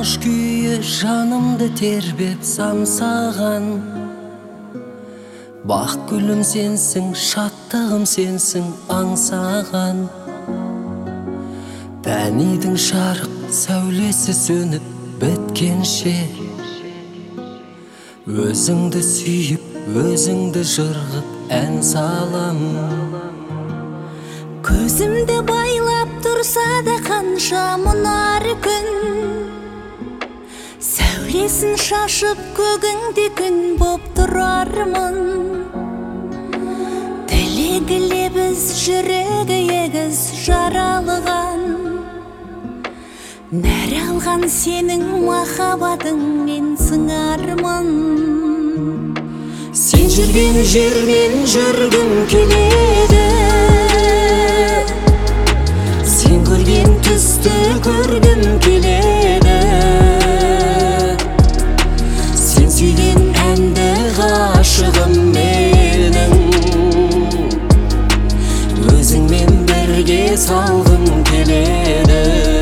Қош күйі жанымды тербеп самсаған. Бақ гүлім сенсің, шаттығым сенсің аңсаған. Пәнидің жарық сәулесі сөніп біткенше, өзіңді сүйіп, өзіңді жырғып ән салам. Көзімді байлап тұрса да қанша мұнар күн, сәулесін шашып көгіңде күн боп тұрармын. Тілегі лебіз, жүрегі егіз жаралған, нәр алған сенің махаббатың мен сыңармын. Сен жүрген жермен жүргім келеді, сен көрген түсті көргім келеді. Сен сүйген әнді ғашығым менің, өзіңмен бірге салғым келеді.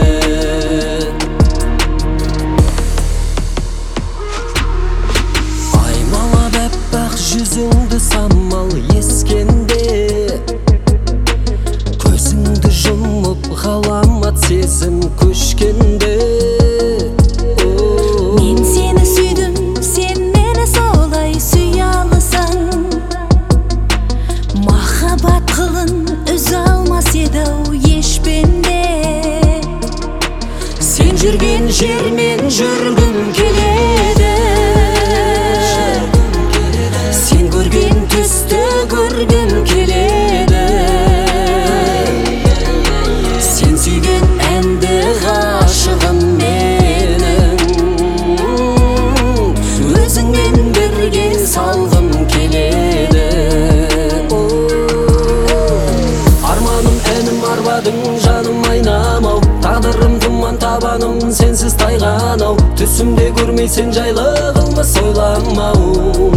Аймалап әппақ жүзіңді самал ескенде, көзіңді жұмып ғаламат сезім көшкенде. Мен сені сүйдім, сен мені солай сүй алсаң, махаббат қылын үзе алмас еді-ау ешпенде. Сен жүрген жермен жүргім келеді, сен көрген түсті көргім келеді. Сен сүйген әнді ғашығым менің, өзіңмен бірге салғым келеді. Арманым әнім арбадың жаным айнамау, тағдырым тұман табаным сенсіз тайғанау. Түсімде көрмейсен жайлы қылмыс ойламау.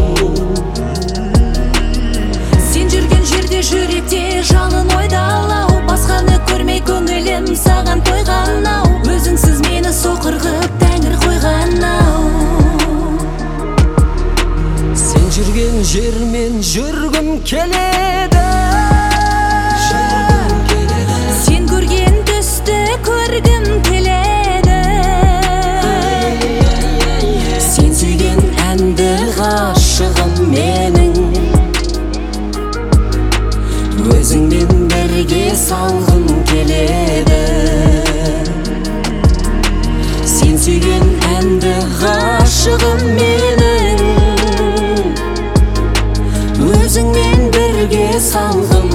Сен жүрген жерде жүректе жалын ойдалау, басқаны көрмей көңілім саған тойған-ау. Өзіңсіз мені соқыр қып тәңір қойған-ау. Сен жүрген жермен жүргім келеді, Сен көрген түсті көргім келеді. сен сүйген әнді ғашығым менің, өзіңмен бірге салғым келеді. Сен сүйген әнді ғашығым менің, өзіңмен бірге салғым